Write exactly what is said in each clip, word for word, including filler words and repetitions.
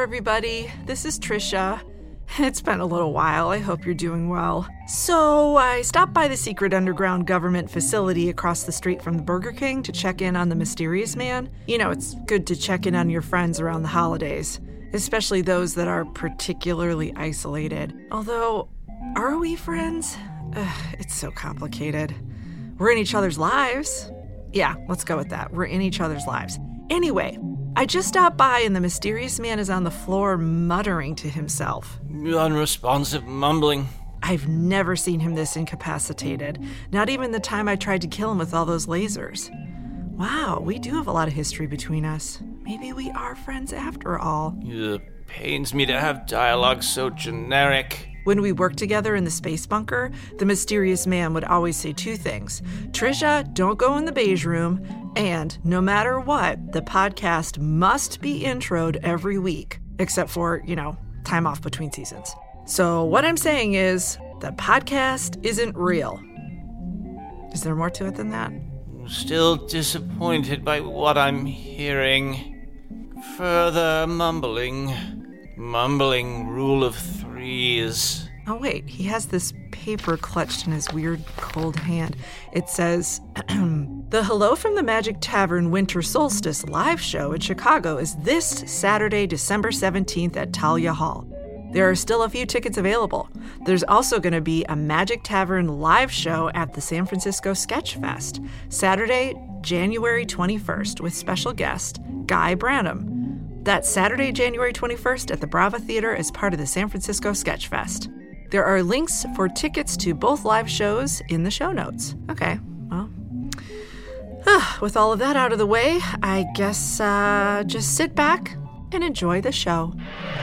everybody. This is Trisha. It's been a little while. I hope you're doing well. So I stopped by the secret underground government facility across the street from the Burger King to check in on the mysterious man. You know, it's good to check in on your friends around the holidays, especially those that are particularly isolated. Although, are we friends? Ugh, it's so complicated. We're in each other's lives. Yeah, let's go with that. We're in each other's lives. Anyway, I just stopped by and the mysterious man is on the floor muttering to himself. Unresponsive mumbling. I've never seen him this incapacitated, not even the time I tried to kill him with all those lasers. Wow, we do have a lot of history between us. Maybe we are friends after all. It pains me to have dialogue so generic. When we worked together in the space bunker, the mysterious man would always say two things. Trisha, don't go in the beige room. And no matter what, the podcast must be introed every week, except for, you know, time off between seasons. So what I'm saying is, the podcast isn't real. Is there more to it than that? Still disappointed by what I'm hearing. Further mumbling. Mumbling rule of threes. Oh, wait, he has this paper clutched in his weird, cold hand. It says, the Hello from the Magic Tavern Winter Solstice live show in Chicago is this Saturday, December seventeenth at Talia Hall. There are still a few tickets available. There's also going to be a Magic Tavern live show at the San Francisco Sketch Fest, Saturday, January twenty-first, with special guest Guy Branum. That's Saturday, January twenty-first at the Brava Theater as part of the San Francisco Sketch Fest. There are links for tickets to both live shows in the show notes. Okay, well, with all of that out of the way, I guess uh, just sit back and enjoy the show.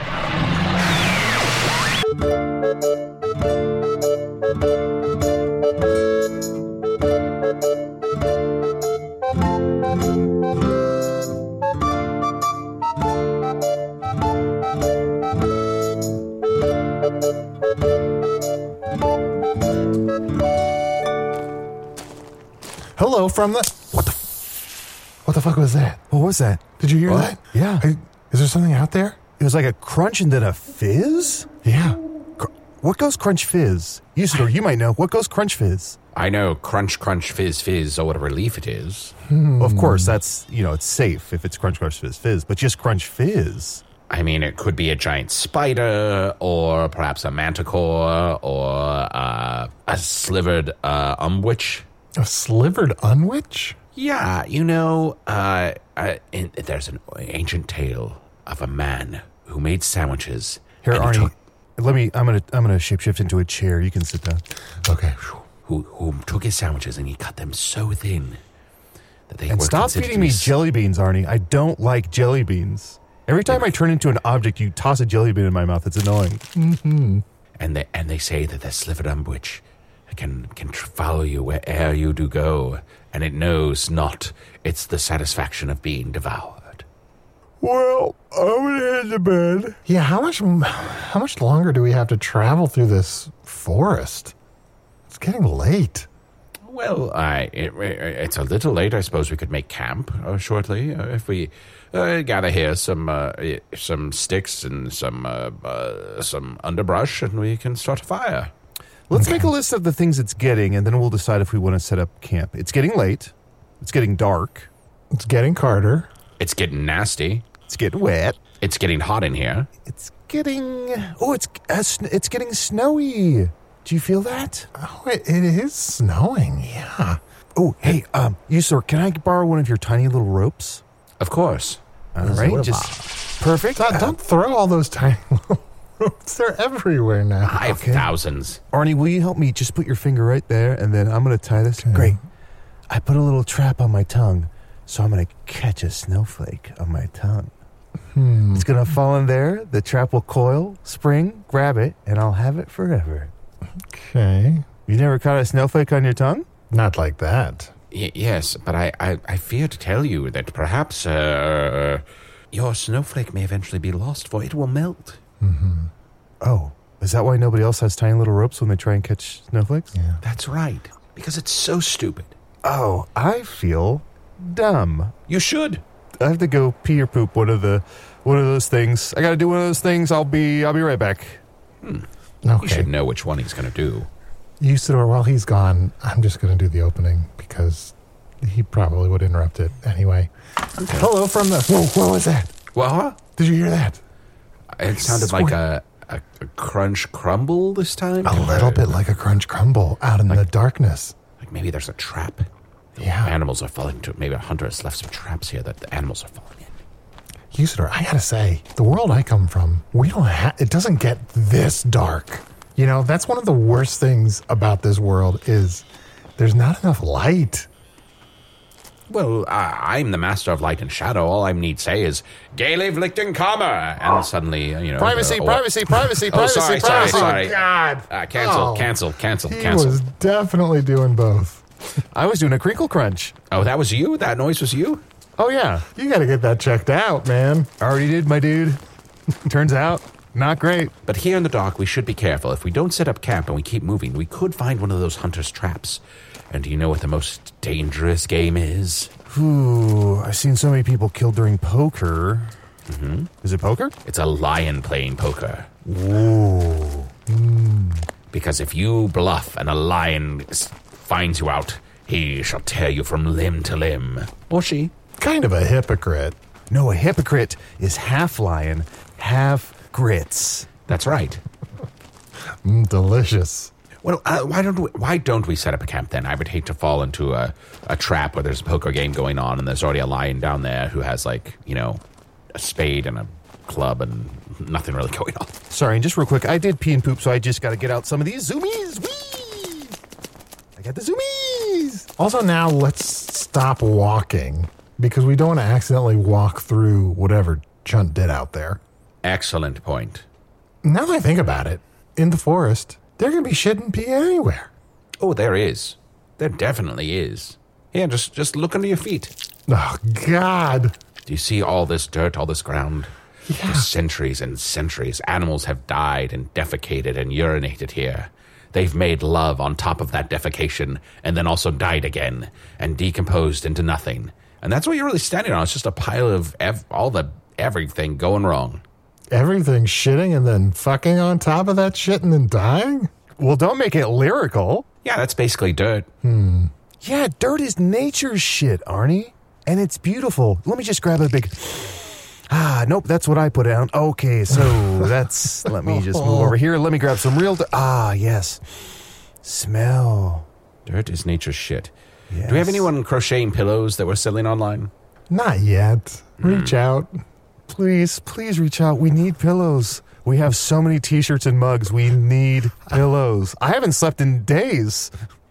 Hello from the... What the... What the fuck was that? What was that? Did you hear What? that? Yeah. I, is there something out there? It was like a crunch and then a fizz? Yeah. Cr- what goes crunch fizz? Usador, you might know. What goes crunch fizz? I know crunch, crunch, fizz, fizz, or what a relief it is. Well, of course, that's, you know, it's safe if it's crunch, crunch, fizz, fizz. But just crunch fizz. I mean, it could be a giant spider, or perhaps a manticore, or uh, a slivered uh, umwitch. A slivered unwitch? Yeah, you know, uh, uh, in, there's an ancient tale of a man who made sandwiches. Here, and he Arnie, took- let me, I'm going to I'm gonna shapeshift into a chair. You can sit down. Okay. who, who took his sandwiches and he cut them so thin that they And were stop considered feeding to be me s- jelly beans, Arnie. I don't like jelly beans. Every time I turn into an object, you toss a jelly bean in my mouth. It's annoying. Mm-hmm. And they, and they say that the slivered umwitch can can tr- follow you where'er you do go, and it knows not it's the satisfaction of being devoured. Well, I'm going to head to bed. Yeah, how much how much longer do we have to travel through this forest? It's getting late. Well, I it, it's a little late. I suppose we could make camp uh, shortly uh, if we uh, gather here some uh, some sticks and some uh, uh, some underbrush, and we can start a fire. Let's make a list of the things it's getting, and then we'll decide if we want to set up camp. It's getting late. It's getting dark. It's getting Carter. It's getting nasty. It's getting wet. It's getting hot in here. It's getting... Oh, it's uh, sn- it's getting snowy. Do you feel that? Oh, it, it is snowing, yeah. Oh, hey, um, Usador, can I borrow one of your tiny little ropes? Of course. All right, just perfect. Don't, Uh, don't throw all those tiny little ropes. They're everywhere now. I have Okay. thousands. Arnie, will you help me? Just put your finger right there, and then I'm going to tie this. Okay. Great. I put a little trap on my tongue, so I'm going to catch a snowflake on my tongue. Hmm. It's going to fall in there. The trap will coil, spring, grab it, and I'll have it forever. Okay. You never caught a snowflake on your tongue? Not like that. Y- yes, but I, I, I fear to tell you that perhaps uh, your snowflake may eventually be lost, for it will melt. Mm-hmm. Oh, is that why nobody else has tiny little ropes when they try and catch snowflakes? Yeah. That's right, because it's so stupid. Oh, I feel dumb. You should. I have to go pee or poop one of the one of those things. I got to do one of those things. I'll be I'll be right back. Hmm. Okay. You should know which one he's going to do. Usador, while he's gone, I'm just going to do the opening because he probably would interrupt it anyway. Okay. Hello from the... Whoa, what was that? Well, Did you hear that? it sounded like a, a, a crunch crumble this time. A little bit like a crunch crumble out in Like- the darkness. Like maybe there's a trap. Yeah. Animals are falling into it. Maybe a hunter has left some traps here that the animals are falling in. Usador, I gotta say, the world I come from, we don't have... It doesn't get this dark. You know, that's one of the worst things about this world is there's not enough light. Well, I, I'm the master of light and shadow. All I need say is, Galev Lichten Kammer! And suddenly, you know... Privacy, uh, oh, privacy, privacy, Oh, privacy, sorry, sorry, privacy. sorry. God. Uh, cancel, Oh. cancel, cancel, He cancel. was definitely doing both. I was doing a crinkle crunch. Oh, that was you? That noise was you? Oh, yeah. You gotta get that checked out, man. Already did, my dude. Turns out, not great. But here in the dark, we should be careful. If we don't set up camp and we keep moving, we could find one of those hunter's traps. And do you know what the most dangerous game is? Ooh, I've seen so many people killed during poker. Mm-hmm. Is it poker? It's a lion playing poker. Ooh. Because if you bluff and a lion s- finds you out, he shall tear you from limb to limb. Or she. Kind of a hypocrite. No, a hypocrite is half lion, half grits. That's right. Mm, delicious. Well, uh, why don't we, why don't we set up a camp then? I would hate to fall into a, a trap where there's a poker game going on and there's already a lion down there who has, like, you know, a spade and a club and nothing really going on. Sorry, and just real quick, I did pee and poop, so I just got to get out some of these zoomies. Whee! I got the zoomies. Also, now let's stop walking because we don't want to accidentally walk through whatever Chunt did out there. Excellent point. Now that I think about it, in the forest, there can be shit and pee anywhere. Oh, there is. There definitely is. Yeah, just just look under your feet. Oh, God. Do you see all this dirt, all this ground? Yeah. For centuries and centuries, animals have died and defecated and urinated here. They've made love on top of that defecation and then also died again and decomposed into nothing. And that's what you're really standing on. It's just a pile of ev- all the everything going wrong. Everything shitting and then fucking on top of that shit and then dying? Well, don't make it lyrical. Yeah, that's basically dirt. Hmm. Yeah, dirt is nature's shit, Arnie. And it's beautiful. Let me just grab a big... Ah, nope, that's what I put down. Okay, so that's... Let me just move over here. Let me grab some real... Di- ah, yes. Smell. Dirt is nature's shit. Yes. Do we have anyone crocheting pillows that we're selling online? Not yet. Reach out. Please, please reach out. We need pillows. We have so many t-shirts and mugs. We need pillows. I haven't slept in days.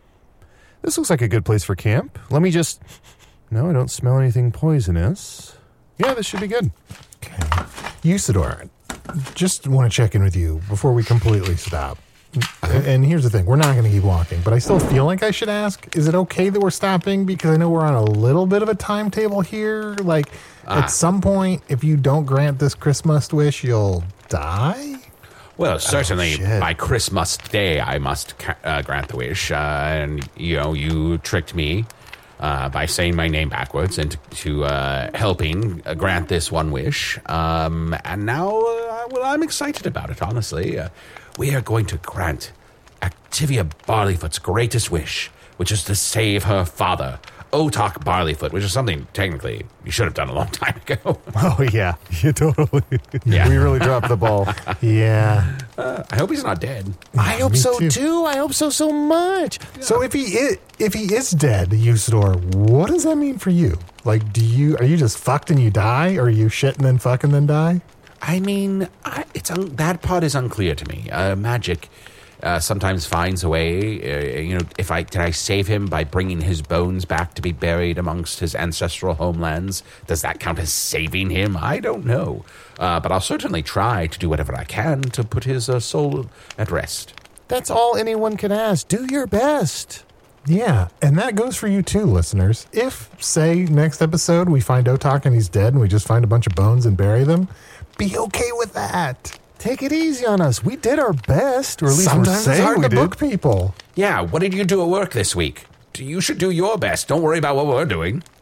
This looks like a good place for camp. Let me just... No, I don't smell anything poisonous. Yeah, this should be good. Okay. Usador, just want to check in with you before we completely stop. And here's the thing. We're not going to keep walking, but I still feel like I should ask, is it okay that we're stopping? Because I know we're on a little bit of a timetable here. Like, Ah. at some point, if you don't grant this Christmas wish, you'll die? Well, certainly shit. by Christmas Day, I must ca- uh, grant the wish. Uh, and, you know, you tricked me uh, by saying my name backwards and to uh, helping uh, grant this one wish. Um, and now, uh, well, I'm excited about it, honestly. Uh, we are going to grant Activia Barleyfoot's greatest wish, which is to save her father, Otak Barleyfoot, which is something technically you should have done a long time ago. Oh, yeah. You totally... Yeah. We really dropped the ball. Yeah. Uh, I hope he's not dead. I hope me so, too. too. I hope so, so much. So if he is, if he is dead, Usador, what does that mean for you? Like, do you are you just fucked and you die, or are you shit and then fuck and then die? I mean, I, it's un- that part is unclear to me. Uh, magic uh, sometimes finds a way. Uh, you know, if I did I save him by bringing his bones back to be buried amongst his ancestral homelands? Does that count as saving him? I don't know, uh, but I'll certainly try to do whatever I can to put his uh, soul at rest. That's all anyone can ask. Do your best. Yeah, and that goes for you too, listeners. If, say, next episode we find Otak and he's dead and we just find a bunch of bones and bury them, be okay with that. Take it easy on us. We did our best, or at least Sometimes we're it's saying hard we to did. book people. Yeah, what did you do at work this week? You should do your best. Don't worry about what we're doing.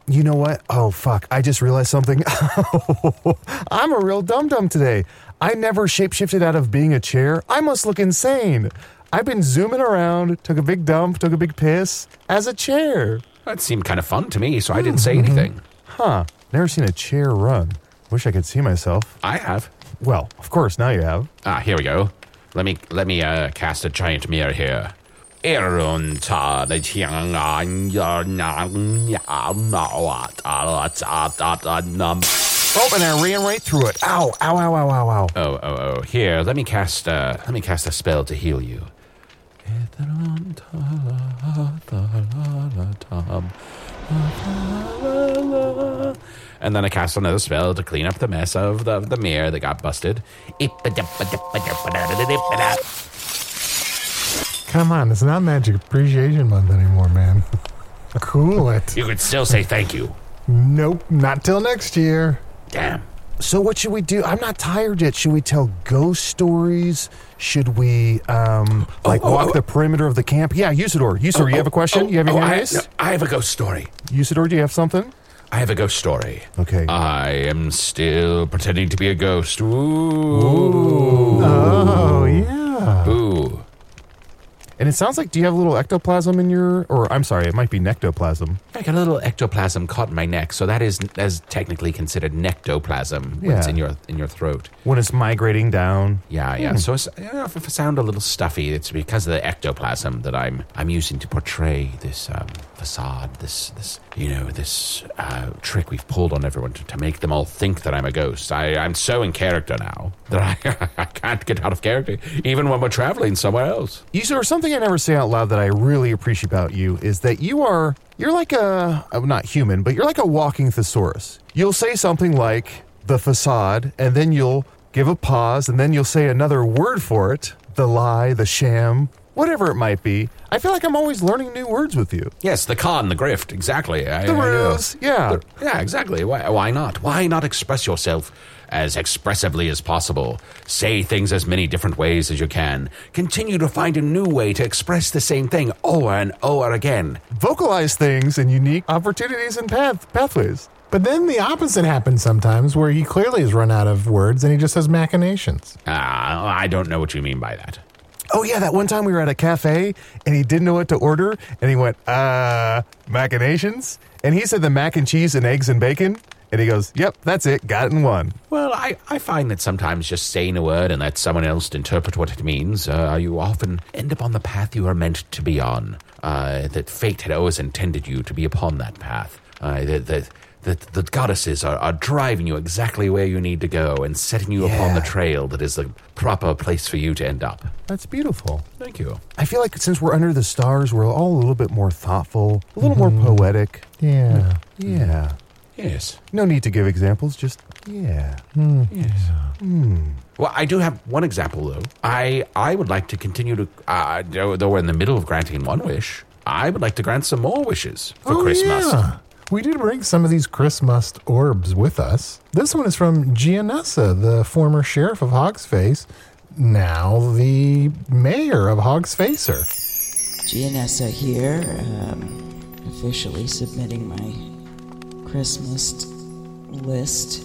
You know what? Oh, fuck. I just realized something. I'm a real dum-dum today. I never shapeshifted out of being a chair. I must look insane. I've been zooming around, took a big dump, took a big piss as a chair. That seemed kind of fun to me, so I didn't say anything. Huh. Never seen a chair run. Wish I could see myself. I have. Well, of course, now you have. Ah, here we go. Let me let me uh, cast a giant mirror here. Oh, and I ran right through it. Ow, ow, ow, ow, ow, ow. Oh, oh, oh. Here, let me cast uh, let me cast a spell to heal you. And then I cast another spell to clean up the mess of the, the mirror that got busted. Come on, it's not Magic Appreciation Month anymore, man. Cool it. You could still say thank you. Nope, not till next year. Damn. So what should we do? I'm not tired yet. Should we tell ghost stories? Should we, um, like, oh, walk oh, the perimeter of the camp? Yeah, Usador. Usador, Oh, you have a question? oh, you have your oh, hand I, raised? no, I have a ghost story. Usador, do you have something? I have a ghost story. Okay. I am still pretending to be a ghost. Ooh. Ooh. Oh, yeah. Ooh. And it sounds like, do you have a little ectoplasm in your, or I'm sorry, it might be nectoplasm. I got a little ectoplasm caught in my neck, so that is as technically considered nectoplasm when it's Yeah. in your in your throat. When it's migrating down. Yeah, yeah. So it's, you know, if, if I sound a little stuffy, it's because of the ectoplasm that I'm I'm using to portray this um, facade, this this you know this uh, trick we've pulled on everyone to, to make them all think that I'm a ghost. I, I'm so in character now that I I can't get out of character, even when we're traveling somewhere else. Usador, something I never say out loud that I really appreciate about you is that you are, you're like a, uh, not human, but you're like a walking thesaurus. You'll say something like the facade, and then you'll give a pause, and then you'll say another word for it, the lie, the sham, whatever it might be. I feel like I'm always learning new words with you. Yes, the con, the grift, exactly. I, The I know. ruse, yeah. The- yeah, exactly. Why, why not? Why not express yourself as expressively as possible? Say things as many different ways as you can. Continue to find a new way to express the same thing over and over again. Vocalize things and unique opportunities and path pathways. But then the opposite happens sometimes where he clearly has run out of words and he just has machinations. Ah, I don't know what you mean by that. Oh, yeah, that one time we were at a cafe, and he didn't know what to order, and he went, uh, machinations? And he said the mac and cheese and eggs and bacon, and he goes, yep, that's it, got it in one. Well, I, I find that sometimes just saying a word and let someone else interpret what it means, uh, you often end up on the path you are meant to be on. Uh, that fate had always intended you to be upon that path. Uh, that, that, that the goddesses are, are driving you exactly where you need to go and setting you upon the trail that is the proper place for you to end up. That's beautiful. Thank you. I feel like since we're under the stars, we're all a little bit more thoughtful, a little more poetic. Yeah. Yeah. Yes. No need to give examples, just, yeah. Yes. Well, I do have one example, though. I I would like to continue to, uh, though though we're in the middle of granting one wish, I would like to grant some more wishes for Oh, Christmas. yeah. We did bring some of these Christmas orbs with us. This one is from Gianessa, the former sheriff of Hogsface, now the mayor of Hogsfacer. Gianessa here, um, officially submitting my Christmas list.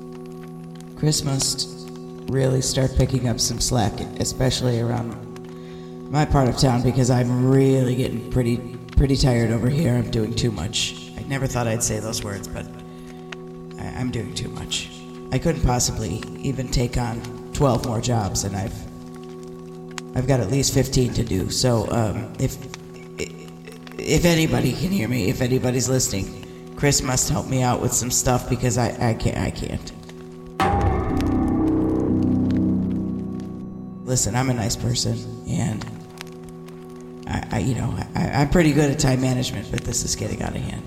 Christmas really start picking up some slack, especially around my part of town, because I'm really getting pretty pretty tired over here. I'm doing too much. I never thought I'd say those words, but I, I'm doing too much. I couldn't possibly even take on twelve more jobs, and I've I've got at least fifteen to do. So um, if if anybody can hear me, if anybody's listening, Chris must help me out with some stuff, because I, I can't I can't. Listen, I'm a nice person, and I, I you know, I, I'm pretty good at time management, but this is getting out of hand.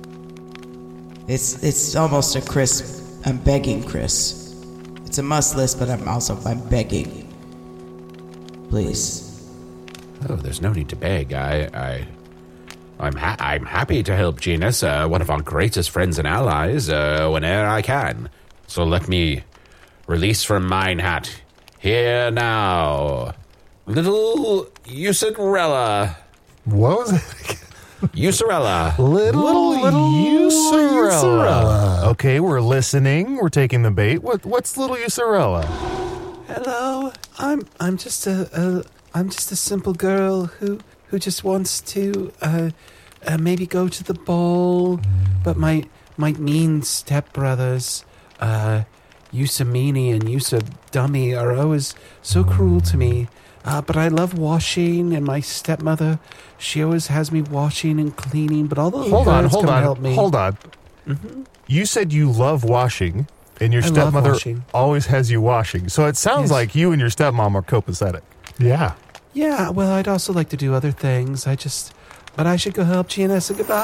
It's it's almost a Chris. I'm begging Chris. It's a must list, but I'm also I'm begging. Please. Oh, there's no need to beg. I, I, I'm, ha- I'm happy to help Genus, uh, one of our greatest friends and allies, uh, whenever I can. So let me release from mine hat. Here now, little Usadrella. What was it? Usurella. Little, Little, little Usurella. Usurella. Okay, we're listening. We're taking the bait. What, what's little Usurella? Hello, I'm I'm just a, a I'm just a simple girl who who just wants to uh, uh maybe go to the ball, but my my mean stepbrothers, uh, Usamini and Usadummy are always so cruel to me. Uh, but I love washing, and my stepmother, she always has me washing and cleaning. But all the little Hold on, birds hold come on, help me. hold on. You said you love washing, and your I love stepmother washing. always has you washing. So it sounds Yes. like you and your stepmom are copacetic. Yeah. Yeah, well, I'd also like to do other things. I just, but I should go help Gianessa goodbye.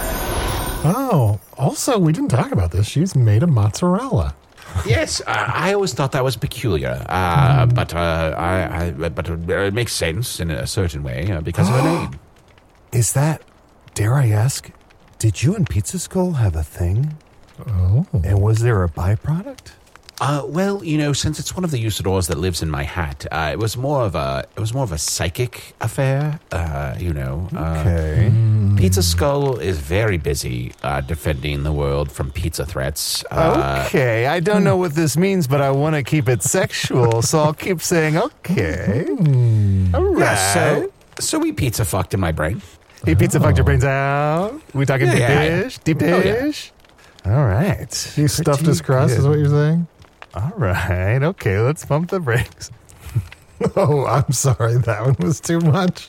Oh, also, we didn't talk about this. She's made of mozzarella. Yes, uh, I always thought that was peculiar, uh, but uh, I, I, but it makes sense in a certain way uh, because of her name. Is that, dare I ask, did you and Pizza Skull have a thing? Oh. And was there a byproduct? Uh, well, you know, since it's one of the usadors that lives in my hat, uh, it was more of a it was more of a psychic affair. Uh, you know, uh, Okay. Pizza Skull is very busy uh, defending the world from pizza threats. Uh, Okay, I don't know what this means, but I want to keep it sexual, so I'll keep saying okay. All right. Yeah, so so we pizza fucked in my brain. Hey, pizza fucked your brains out. We talking Yeah, deep yeah. dish? Deep Oh, yeah. dish? All right. He stuffed Pretty his crust, is good. what you're saying? All right. Okay, let's pump the brakes. Oh, I'm sorry. That one was too much.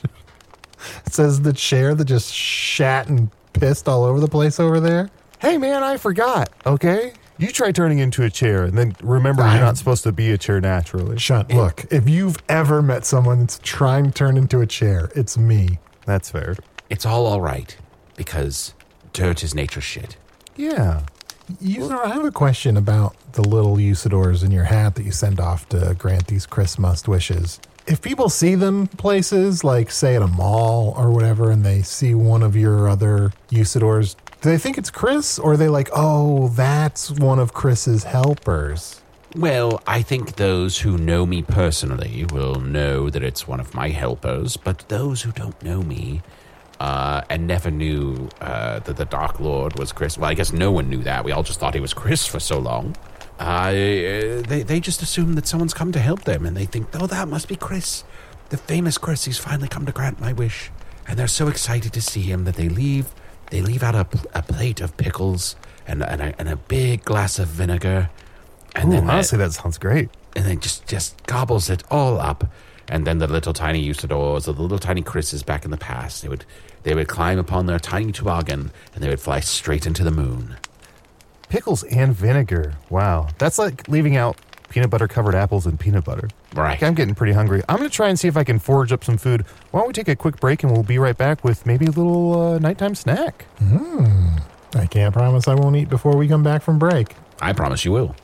It says the chair that just shat and pissed all over the place over there. Hey, man, I forgot. Okay? You try turning into a chair, and then remember you're not supposed to be a chair naturally. Shunt, look, if you've ever met someone that's trying to turn into a chair, it's me. That's fair. It's all all right because dirt is nature's shit. Yeah. You know, I have a question about the little usadors in your hat that you send off to grant these Christmas wishes. If people see them places, like say at a mall or whatever, and they see one of your other usadors, do they think it's Chris, or are they like, oh, that's one of Chris's helpers? Well, I think those who know me personally will know that it's one of my helpers, but those who don't know me uh, and never knew uh, that the Dark Lord was Chris, well, I guess no one knew that. We all just thought he was Chris for so long. Uh, they, they just assume that someone's come to help them, and they think, oh, that must be Chris, the famous Chris. He's finally come to grant my wish. And they're so excited to see him that they leave they leave out a, a plate of pickles and, and, a, and a big glass of vinegar. And Ooh, then that- honestly, that sounds great. and then just, just gobbles it all up. And then the little tiny usadors, or the little tiny Chris's back in the past, they would they would climb upon their tiny toboggan and they would fly straight into the moon. Pickles and vinegar. Wow. That's like leaving out peanut butter covered apples and peanut butter. Right. Okay, I'm getting pretty hungry. I'm going to try and see if I can forage up some food. Why don't we take a quick break and we'll be right back with maybe a little uh, nighttime snack? I can't promise I won't eat before we come back from break. I promise you will.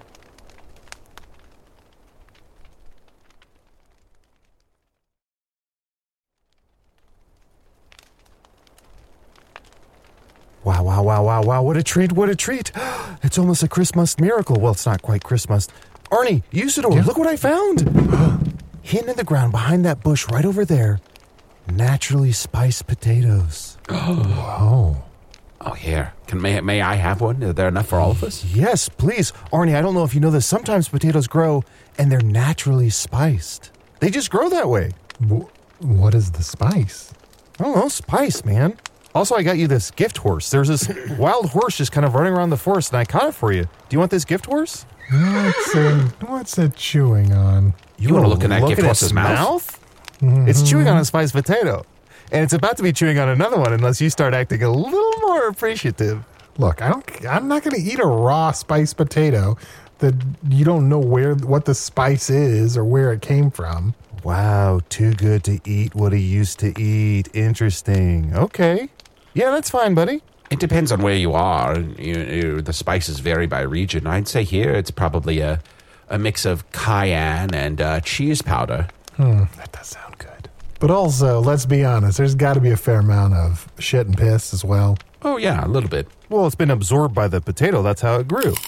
Wow, wow, wow, wow, wow. What a treat, what a treat. It's almost a Christmas miracle. Well, it's not quite Christmas. Arnie, Usador, Yeah? look what I found. Hidden in the ground behind that bush right over there. Naturally spiced potatoes. Oh. Oh, here. Can may, may I have one? Are there enough for all of us? Yes, please. Arnie, I don't know if you know this. Sometimes potatoes grow and they're naturally spiced. They just grow that way. W- what is the spice? I don't know, spice, man. Also, I got you this gift horse. There's this wild horse just kind of running around the forest, and I caught it for you. Do you want this gift horse? What's it, what's it chewing on? You want to look in that gift at horse's its mouth? It's chewing on a spiced potato. And it's about to be chewing on another one unless you start acting a little more appreciative. Look, I don't. I'm not going to eat a raw spiced potato that you don't know where what the spice is or where it came from. Wow, too good to eat what he used to eat. Interesting. Okay. Yeah, that's fine, buddy. It depends on where you are. You, you, the spices vary by region. I'd say here it's probably a, a mix of cayenne and uh, cheese powder. Hmm, that does sound good. But also, let's be honest. There's got to be a fair amount of shit and piss as well. Oh, yeah, a little bit. Well, it's been absorbed by the potato. That's how it grew.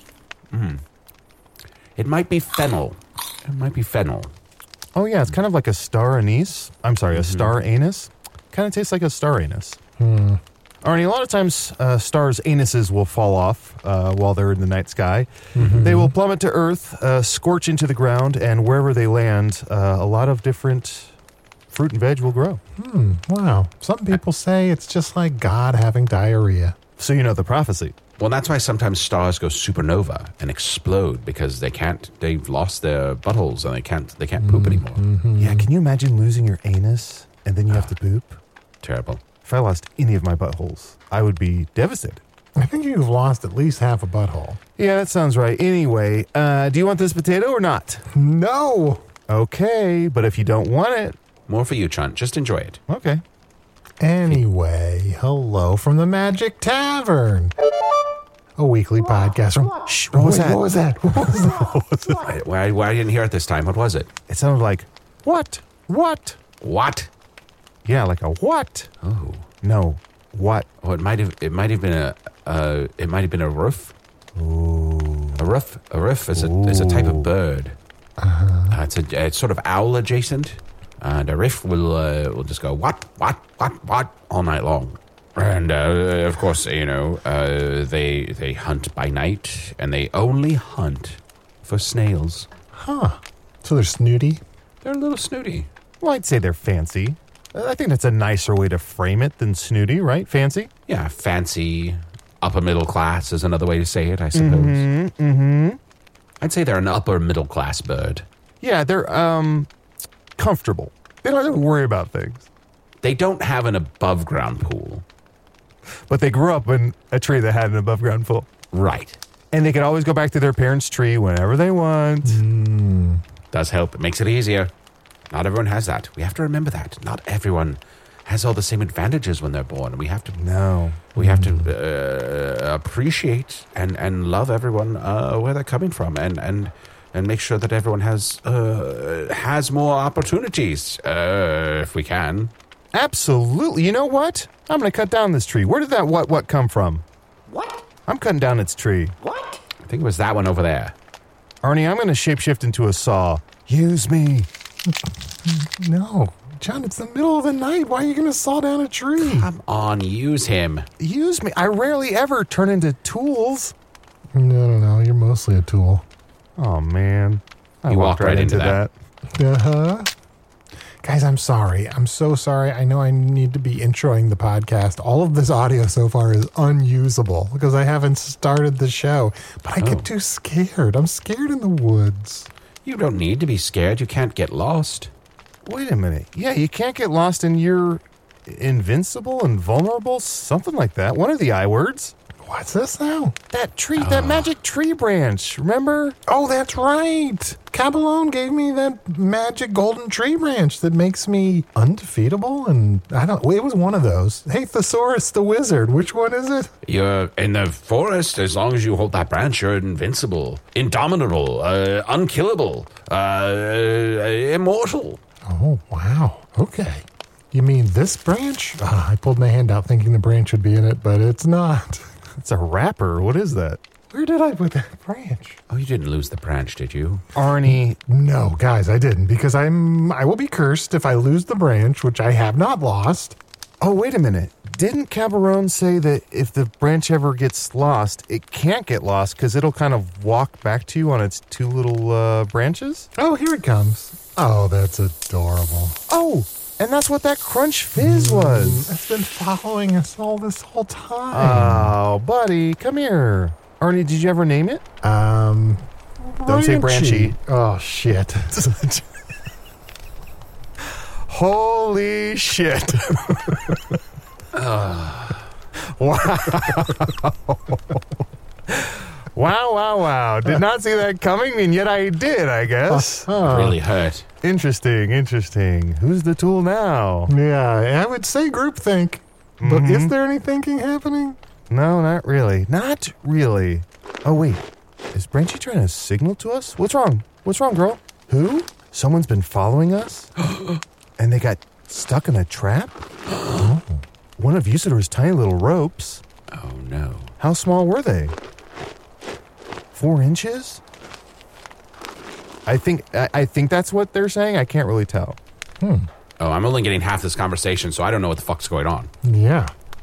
It might be fennel. It might be fennel. Oh, yeah, it's kind of like a star anise. I'm sorry, a star anise. Kind of tastes like a star anise. Hmm. Arnie, a lot of times uh, stars' anuses will fall off uh, while they're in the night sky. Mm-hmm. They will plummet to Earth, uh, scorch into the ground, and wherever they land, uh, a lot of different fruit and veg will grow. Hmm. Wow. Some people say it's just like God having diarrhea. So you know the prophecy. Well, that's why sometimes stars go supernova and explode because they can't. They've lost their buttholes and they can't. They can't poop anymore. Mm-hmm. Yeah, can you imagine losing your anus and then you have to poop? Terrible. If I lost any of my buttholes, I would be devastated. I think you've lost at least half a butthole. Yeah, that sounds right. Anyway, uh, do you want this potato or not? No. Okay, but if you don't want it, More for you, Chunt. Just enjoy it. okay. Anyway, hello from the Magic Tavern. A weekly podcast from... Shh, what was Wait, that? What was that? What was that? Why, why, why I didn't hear it this time? What was it? It sounded like, what? What? What? Yeah, like a what? Oh, No, what? oh, it might have. It might have been a. Uh, it might have been a roof. Ooh. A roof. A roof is a is a type of bird. Uh, it's a it's sort of owl adjacent. And a riff will uh, will just go what what what what all night long. And uh, of course, you know, uh, they they hunt by night, and they only hunt for snails. Huh. So they're snooty? They're a little snooty. Well, I'd say they're fancy. I think that's a nicer way to frame it than snooty, right? Fancy? Yeah, fancy, upper middle class is another way to say it, I suppose. Mm-hmm. Mm-hmm. I'd say they're an upper middle class bird. Yeah, they're um comfortable. They don't have to worry about things. They don't have an above ground pool. But they grew up in a tree that had an above ground pool. Right. And they could always go back to their parents' tree whenever they want. Mm. Does help. It makes it easier. Not everyone has that. We have to remember that. Not everyone has all the same advantages when they're born. We have to No. we have to uh, appreciate and, and love everyone uh, where they're coming from, and, and and make sure that everyone has uh, has more opportunities uh, if we can. Absolutely. You know what? I'm going to cut down this tree. Where did that what what come from? What? I'm cutting down its tree. What? I think it was that one over there. Arnie, I'm going to shapeshift into a saw. Use me. No. John, it's the middle of the night. Why are you going to saw down a tree? Come on, use him. Use me. I rarely ever turn into tools. No, no, no. You're mostly a tool. Oh, man. I You walked walked right into that. Uh-huh. Guys, I'm sorry. I'm so sorry. I know I need to be introing the podcast. All of this audio so far is unusable because I haven't started the show. But I Oh. get too scared. I'm scared in the woods. You don't need to be scared. You can't get lost. Wait a minute. Yeah, you can't get lost in your invincible and vulnerable, something like that. One of the I words. What's this now? That tree, that magic tree branch. Remember? Oh, that's right. Cabalone gave me that magic golden tree branch that makes me undefeatable. And I don't, it was one of those. Hey, Thesaurus the wizard. Which one is it? You're in the forest. As long as you hold that branch, you're invincible, indomitable, uh, unkillable, uh, immortal. Oh, wow. Okay. You mean this branch? Ah, I pulled my hand out thinking the branch would be in it, but it's not. It's a wrapper. What is that? Where did I put that branch? Oh, you didn't lose the branch, did you? Arnie, No, guys, I didn't because I'm I will be cursed if I lose the branch, which I have not lost. oh, wait a minute. Didn't Cabarone say that if the branch ever gets lost, it can't get lost because it'll kind of walk back to you on its two little uh, branches? Oh, here it comes. Oh, that's adorable. Oh, and that's what that Crunch Fizz was. It's been following us all this whole time. Oh, buddy, come here. Arnie, did you ever name it? um, Don't say branchy. Oh, shit. Holy shit. Wow. Wow, wow, wow. Did not see that coming, and yet I did, I guess. Oh, Really hurt. Interesting, interesting. Who's the tool now? yeah, I would say groupthink. But is there any thinking happening? No, not really. Not really. Oh, wait. Is Branchy trying to signal to us? What's wrong? What's wrong, girl? Who? Someone's been following us? And they got stuck in a trap? Oh. One of Usador's tiny little ropes. Oh, no. How small were they? Four inches? I think I, I think that's what they're saying. I can't really tell. Oh, I'm only getting half this conversation, so I don't know what the fuck's going on. Yeah.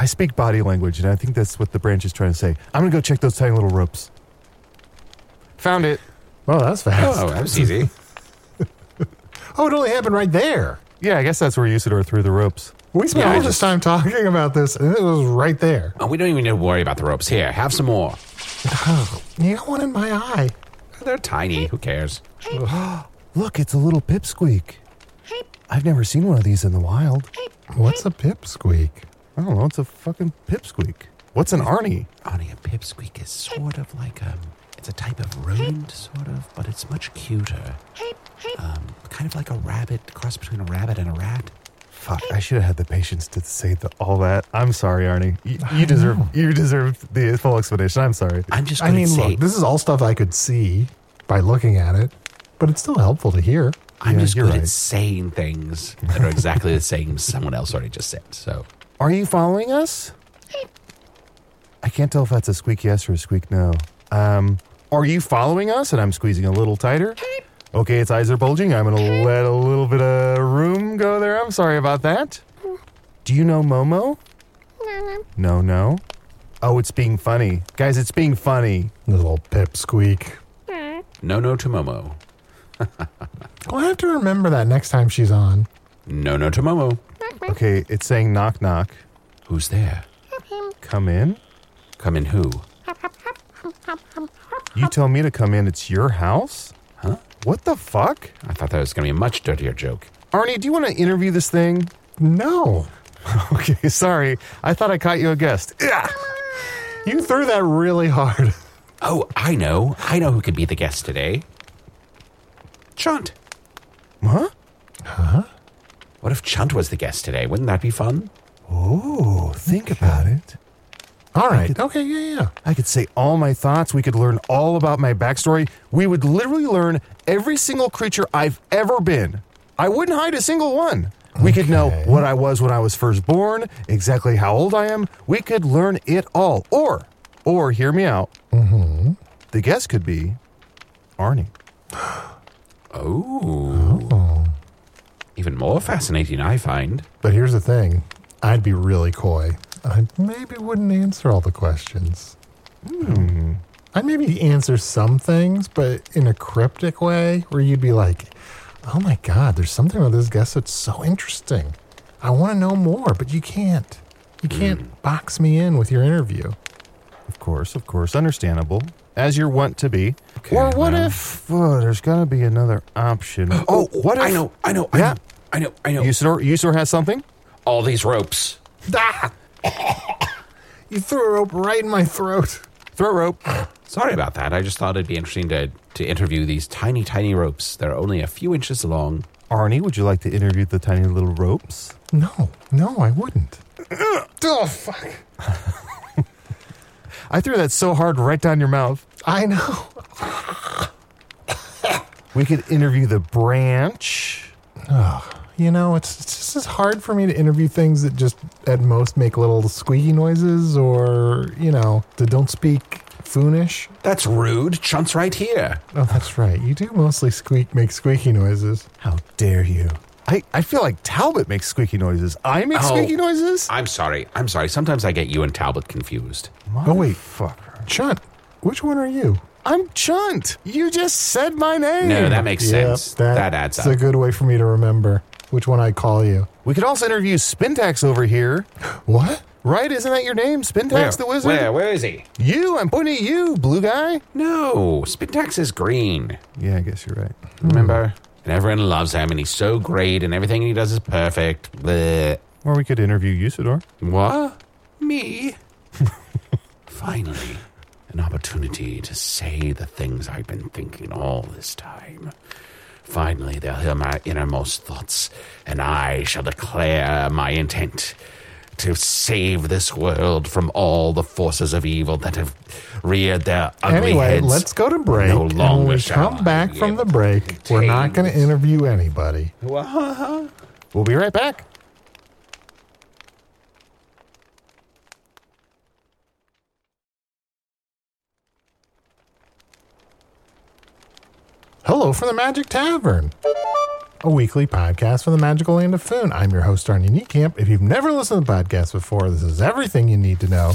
I speak body language, and I think that's what the branch is trying to say. I'm going to go check those tiny little ropes. Found it. Oh, that's fast. Oh, that was easy. Oh, it only happened right there. Yeah, I guess that's where Usador threw the ropes. We spent Yeah, I all this just- time talking about this, and it was right there. Oh, we don't even need to worry about the ropes. Here, have some more. You got one in my eye. They're tiny. Who cares? Look, it's a little pipsqueak. I've never seen one of these in the wild. What's a pipsqueak? I don't know. It's a fucking pipsqueak. What's an Arnie? Arnie, a pipsqueak is sort of like um, it's a type of rodent, sort of, but it's much cuter. Um, kind of like a rabbit, cross between a rabbit and a rat. Fuck, I should have had the patience to say the, all that. I'm sorry, Arnie. You, you deserve you deserve the full explanation. I'm sorry. I'm just I going mean, to say, look, this is all stuff I could see by looking at it, but it's still helpful to hear. I'm Yeah, just you're good right. at saying things that are exactly the same as someone else already just said. So, Are you following us? I can't tell if that's a squeak yes or a squeak no. Um, are you following us? And I'm squeezing a little tighter. Okay, its eyes are bulging. I'm going to let a little bit of room go there. I'm sorry about that. Do you know Momo? No, no. Oh, it's being funny. Guys, it's being funny. Little pipsqueak. no, no to Momo. Well, I have to remember that next time she's on. No, no to Momo. Okay, it's saying knock knock. Who's there? Come in. Come in who? You tell me to come in. It's your house? Huh? What the fuck? I thought that was going to be a much dirtier joke. Arnie, do you want to interview this thing? No. Okay, sorry. I thought I caught you a guest. Yeah. You threw that really hard. Oh, I know. I know who could be the guest today. Chunt. Huh? What if Chunt was the guest today? Wouldn't that be fun? Oh, think about it. All right. Okay, yeah, yeah. I could say all my thoughts. We could learn all about my backstory. We would literally learn every single creature I've ever been. I wouldn't hide a single one. We could know Okay. what I was when I was first born, exactly how old I am. We could learn it all. Or, or hear me out. Mm-hmm. The guest could be Arnie. Oh. Oh. Even more fascinating, I find. But here's the thing. I'd be really coy. I maybe wouldn't answer all the questions. Hmm. I'd maybe answer some things, but in a cryptic way where you'd be like, oh my God, there's something about this guest that's so interesting. I want to know more, but you can't. You can't box me in with your interview. Of course, of course. Understandable. As you're wont to be. Okay, or what well. if... Oh, there's got to be another option. Oh, what if... I know, I know, Yeah. I know, I know. I know. Usador, Usador has something? All these ropes. Ah! You threw a rope right in my throat. Throw rope. Sorry about that. I just thought it'd be interesting to, to interview these tiny, tiny ropes. They're only a few inches long. Arnie, would you like to interview the tiny little ropes? No, no, I wouldn't. Oh, fuck. I threw that so hard right down your mouth. I know. We could interview the branch. Oh, you know, it's, it's just as hard for me to interview things that just at most make little squeaky noises or, you know, that don't speak Foonish. That's rude. Chunt's right here. Oh, that's right. You do mostly squeak, make squeaky noises. How dare you? I, I feel like Talbot makes squeaky noises. I make Oh. squeaky noises? I'm sorry. I'm sorry. Sometimes I get you and Talbot confused. Oh, wait. Fucker. Chunt, which one are you? I'm Chunt. You just said my name. No, that makes sense. Yep, That, adds It's up. a good way for me to remember which one I call you. We could also interview Spintax over here. What? Right? Isn't that your name? Spintax the wizard? Where? Where is he? You. I'm pointing at you, blue guy. No. Spintax is green. Yeah, I guess you're right. Remember? And everyone loves him, and he's so great, and everything he does is perfect. Blech. Or we could interview Usador. What? Me? Finally, an opportunity to say the things I've been thinking all this time. Finally, they'll hear my innermost thoughts, and I shall declare my intent to save this world from all the forces of evil that have reared their ugly Anyway, heads. let's go to break. No and longer when we shall come I back be from the able to break, we're not going to contain interview anybody. We'll be right back. Hello from the Magic Tavern. a weekly podcast from the magical land of Foon. I'm your host, Arnie Niekamp. If you've never listened to the podcast before, this is everything you need to know.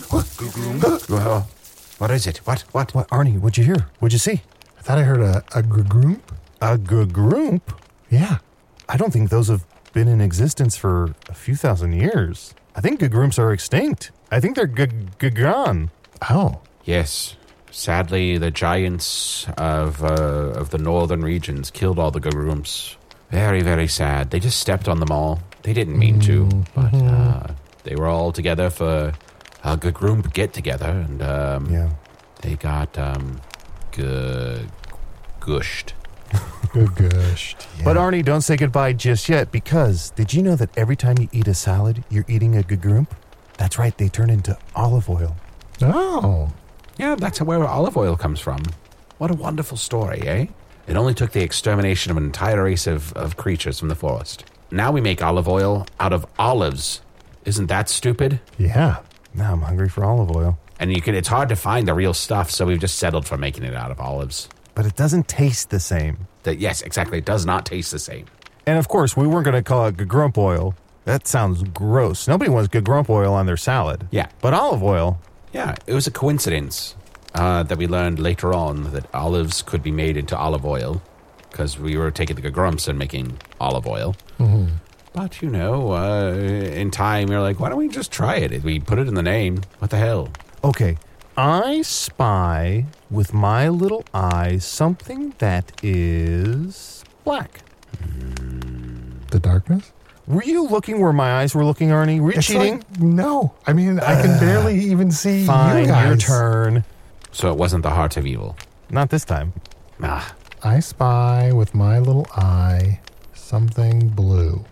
Well, what is it? What? What? What, Arnie, what'd you hear? What'd you see? I thought I heard a, a grump. A grump? Yeah. I don't think those have been in existence for a few thousand years. I think grumps are extinct. I think they're g- g- gone. Oh. Yes. Sadly, the giants of uh, of the northern regions killed all the Garumps. Very, very sad. They just stepped on them all. They didn't mean to, but uh, they were all together for a Gagrump get-together, and um, Yeah. they got um, g- gushed. Good gosh. But Arnie, don't say goodbye just yet, because did you know that every time you eat a salad, you're eating a grump? That's right, they turn into olive oil. Oh. Yeah, that's where olive oil comes from. What a wonderful story, eh? It only took the extermination of an entire race of, of creatures from the forest. Now we make olive oil out of olives. Isn't that stupid? Yeah. Now I'm hungry for olive oil. And you can it's hard to find the real stuff, so we've just settled for making it out of olives. But it doesn't taste the same. That yes, exactly. It does not taste the same. And of course, we weren't going to call it grump oil. That sounds gross. Nobody wants grump oil on their salad. Yeah. But olive oil, Yeah, it was a coincidence uh, that we learned later on that olives could be made into olive oil because we were taking the grumps and making olive oil. Mm-hmm. But, you know, uh, in time, you're like, why don't we just try it? We put it in the name. What the hell? okay. I spy with my little eyes something that is black. The darkness? Were you looking where my eyes were looking, Arnie? Were you It's cheating? like- no. I mean, I can barely even see Fine, you guys. your turn. So it wasn't the heart of evil. Not this time. Ah, I spy with my little eye something blue.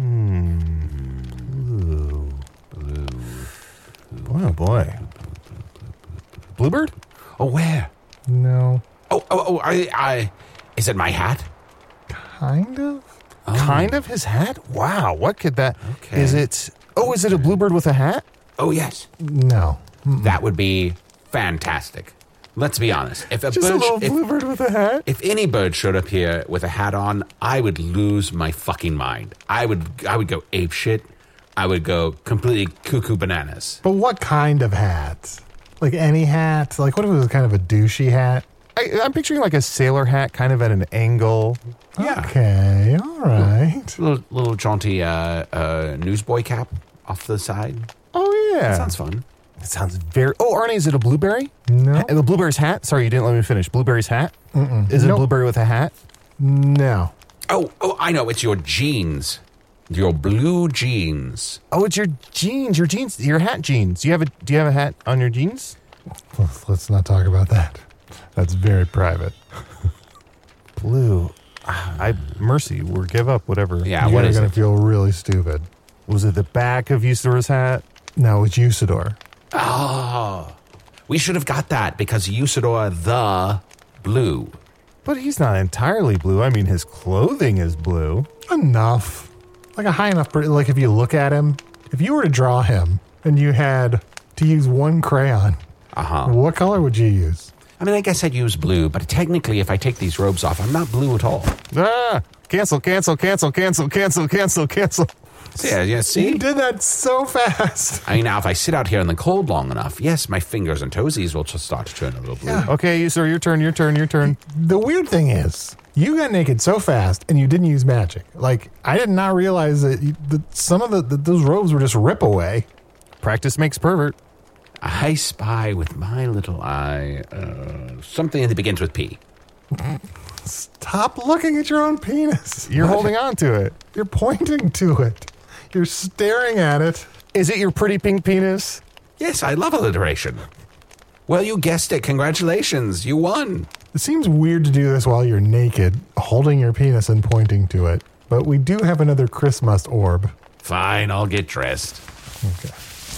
Blue. Blue. Boy, oh boy. Bluebird? oh, where? No. Oh, oh, oh, I, I, is it my hat? Kind of? Kind of his hat? Wow, what could that... Okay. Is it... Oh, is it a bluebird with a hat? Oh, yes. No. That would be fantastic. Let's be honest. If a Just a bird, little if, bluebird with a hat? if any bird showed up here with a hat on, I would lose my fucking mind. I would, I would go ape shit. I would go completely cuckoo bananas. But what kind of hat? Like any hat? Like what if it was kind of a douchey hat? I, I'm picturing like a sailor hat kind of at an angle. Yeah. Okay, all right. Little, little jaunty uh, uh, newsboy cap off the side. Oh, yeah. That sounds fun. It sounds very... Oh, Arnie, is it a blueberry? No. The blueberry's hat? Sorry, you didn't let me finish. Blueberry's hat? Mm-mm. Is it Nope. a blueberry with a hat? No. Oh, oh, I know. It's your jeans. Your blue jeans. Oh, it's your jeans. Your jeans. Your hat jeans. Do you have a Do you have a hat on your jeans? Let's, let's not talk about that. That's very private. Blue. I mercy or give up whatever. Yeah, You're what is gonna it? feel really stupid. Was it the back of Usador's hat? No, it's Usador. Oh, we should have got that because Usador the blue. But he's not entirely blue. I mean, his clothing is blue. Enough. Like a high enough, per- like if you look at him, if you were to draw him and you had to use one crayon, Uh-huh. what color would you use? I mean, I guess I'd use blue, but technically if I take these robes off, I'm not blue at all. Ah! Cancel, cancel, cancel, cancel, cancel, cancel, cancel. So, yeah, yeah, see? You did that so fast. I mean, now if I sit out here in the cold long enough, yes, my fingers and toesies will just start to turn a little blue. Yeah. Okay, sir, your turn, your turn, your turn. The weird thing is, you got naked so fast and you didn't use magic. Like, I did not realize that, you, that some of the, the those robes were just rip away. Practice makes pervert. I spy with my little eye uh, something that begins with P. Stop looking at your own penis. You're holding on to it. You're pointing to it. You're staring at it. Is it your pretty pink penis? Yes, I love alliteration. Well, you guessed it. Congratulations. You won. It seems weird to do this while you're naked, holding your penis and pointing to it. But we do have another Christmas orb. Fine, I'll get dressed. Okay.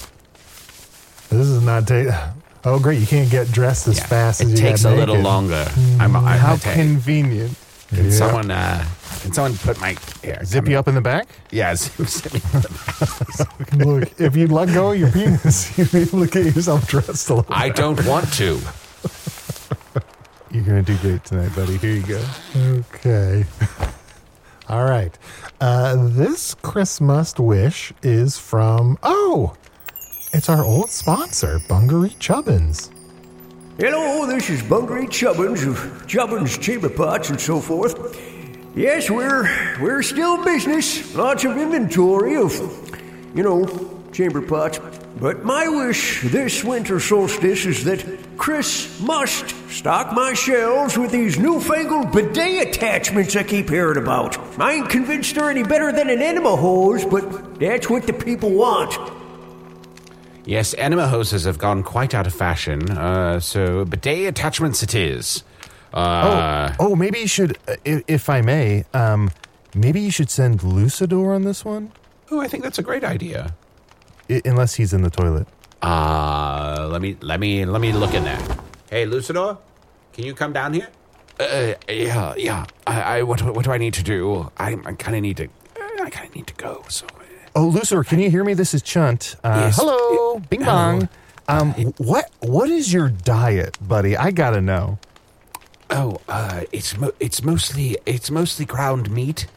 This is not take. Oh, great! You can't get dressed as Yeah, fast as it you takes got a little naked. longer. I'm, I'm How gonna tell you. convenient. Can Yeah. someone, uh, can someone put my here? Zip come you up in the back? here. Yeah, zip, zip me in the back. Look, if you let go of your penis, you'd be able to get yourself dressed a little. I don't want to. You're going to do great tonight, buddy. Here you go. Okay. All right. Uh, this Christmas wish is from, oh, it's our old sponsor, Bungaree Chubbins. Hello, this is Bungaree Chubbins of Chubbins Chamber Pots and so forth. Yes, we're we're still in business. Lots of inventory of, you know, chamber pots. But my wish this winter solstice is that Chris must stock my shelves with these newfangled bidet attachments I keep hearing about. I ain't convinced they're any better than an enema hose, but that's what the people want. Yes, enema hoses have gone quite out of fashion, uh, so bidet attachments it is. Uh, oh, oh, maybe you should, uh, if, if I may, um, maybe you should send Lucidor on this one? oh, I think that's a great idea. I, unless he's in the toilet. Uh, let me, let me, let me look in there. Hey, Lucidor, can you come down here? Uh, yeah, yeah. I, I what, what do I need to do? I, I kind of need to, I kind of need to go, so... Oh, Lucidor, can you hear me? This is Chunt. Uh, Yes. Hello, bing Hello. bong. Um, what what is your diet, buddy? I gotta know. Oh, uh, it's mo- it's mostly it's mostly ground meat.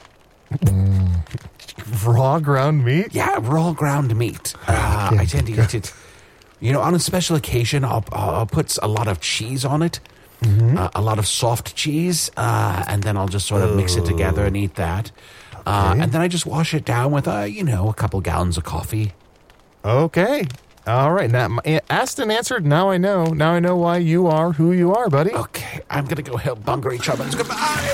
Raw ground meat? Yeah, raw ground meat. Uh, I tend to eat it. You know, on a special occasion, I'll I'll put a lot of cheese on it, uh, a lot of soft cheese, uh, and then I'll just sort of mix it together and eat that. Uh, and then I just wash it down with, uh, you know, a couple gallons of coffee. Okay. All right. Now, my- asked and answered. Now I know. Now I know why you are who you are, buddy. Okay, I'm gonna go help Bungaree Chubbins. Goodbye.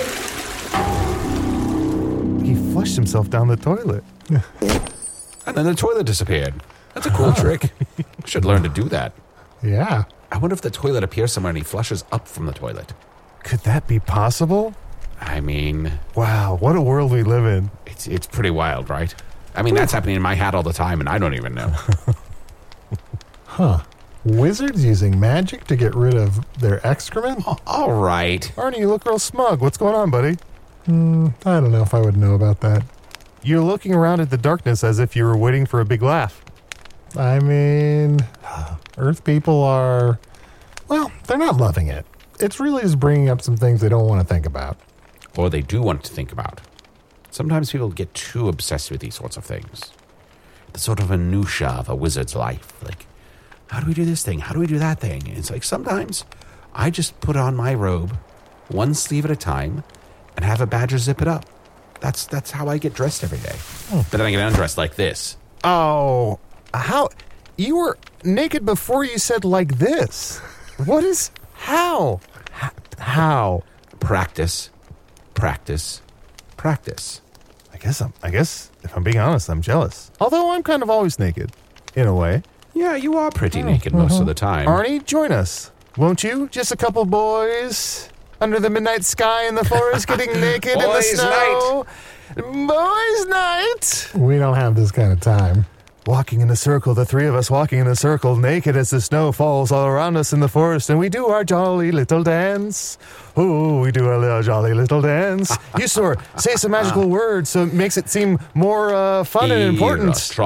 He flushed himself down the toilet. And then the toilet disappeared. That's a cool trick. Should learn to do that. Yeah. I wonder if the toilet appears somewhere and he flushes up from the toilet. Could that be possible? I mean, Wow, what a world we live in. it's it's pretty wild, right? I mean, that's happening in my hat all the time, and I don't even know. Huh. Wizards using magic to get rid of their excrement? All right. Arnie, you look real smug. What's going on, buddy? I don't know if I would know about that. You're looking around at the darkness as if you were waiting for a big laugh. I mean, Earth people are, well, they're not loving it. It's really just bringing up some things they don't want to think about. Or they do want to think about. Sometimes people get too obsessed with these sorts of things. The sort of minutia of a wizard's life. Like, how do we do this thing? How do we do that thing? And it's like sometimes I just put on my robe, one sleeve at a time, and have a badger zip it up. That's that's how I get dressed every day. But then I get undressed like this. Oh, how? You were naked before you said like this. What is, how? H- How? Practice, practice, practice. I guess I'm, I guess, if I'm being honest, I'm jealous. Although I'm kind of always naked, in a way. Yeah, you are pretty naked most of the time. Arnie, join us. Won't you? Just a couple boys under the midnight sky in the forest getting naked in the Boys' snow. Boys' night. We don't have this kind of time. Walking in a circle, the three of us walking in a circle, naked as the snow falls all around us in the forest, and we do our jolly little dance. Oh, we do our little jolly little dance. Usador, say some magical words so it makes it seem more uh, fun and important. Wait,